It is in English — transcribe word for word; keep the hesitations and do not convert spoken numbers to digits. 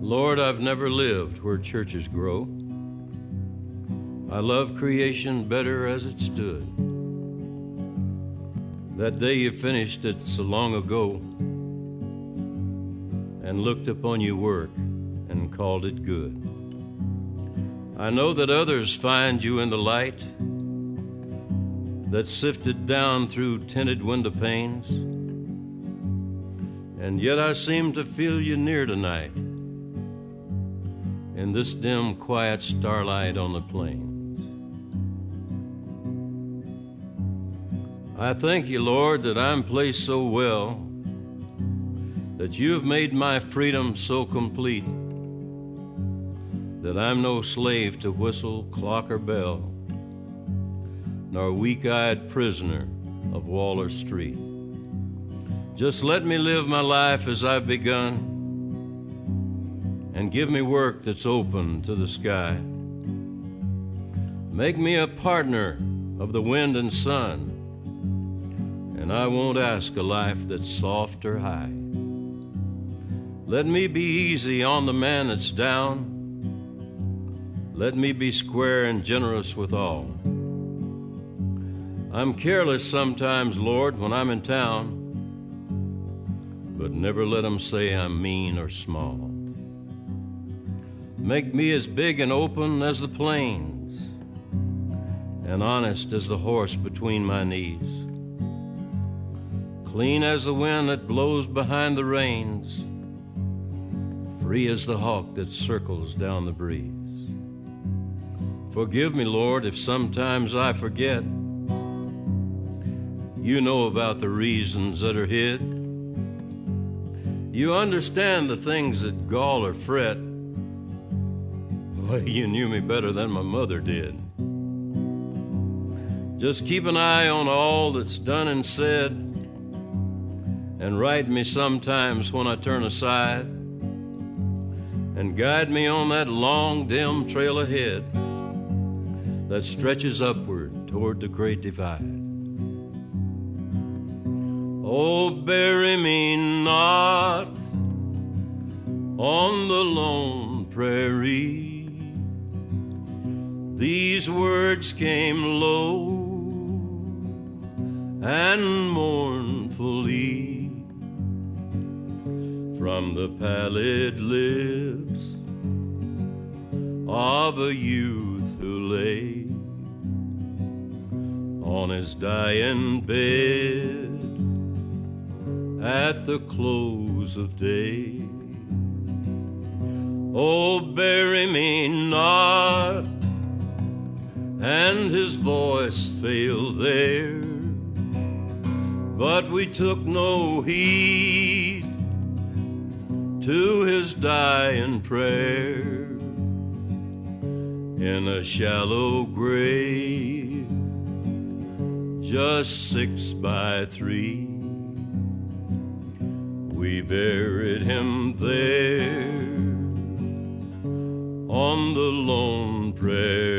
Lord, I've never lived where churches grow. I love creation better as it stood. That day you finished it so long ago, and looked upon your work and called it good. I know that others find you in the light that sifted down through tinted window panes, and yet I seem to feel you near tonight in this dim, quiet starlight on the plains. I thank you, Lord, that I'm placed so well, that you have made my freedom so complete, that I'm no slave to whistle, clock, or bell, nor weak-eyed prisoner of Waller Street. Just let me live my life as I've begun, and give me work that's open to the sky. Make me a partner of the wind and sun, and I won't ask a life that's soft or high. Let me be easy on the man that's down. Let me be square and generous with all. I'm careless sometimes, Lord, when I'm in town, but never let 'em say I'm mean or small. Make me as big and open as the plains, and honest as the horse between my knees, clean as the wind that blows behind the reins, free as the hawk that circles down the breeze. Forgive me, Lord, if sometimes I forget. You know about the reasons that are hid. You understand the things that gall or fret. Well, you knew me better than my mother did. Just keep an eye on all that's done and said, and right me sometimes when I turn aside, and guide me on that long, dim trail ahead that stretches upward toward the great divide. Oh, bury me not on the lone prairie. These words came low and mournfully from the pallid lips of a youth who lay on his dying bed at the close of day. Oh, bury me not, and his voice failed there, but we took no heed to his dying prayer. In a shallow grave, just six by three, we buried him there on the lone prairie.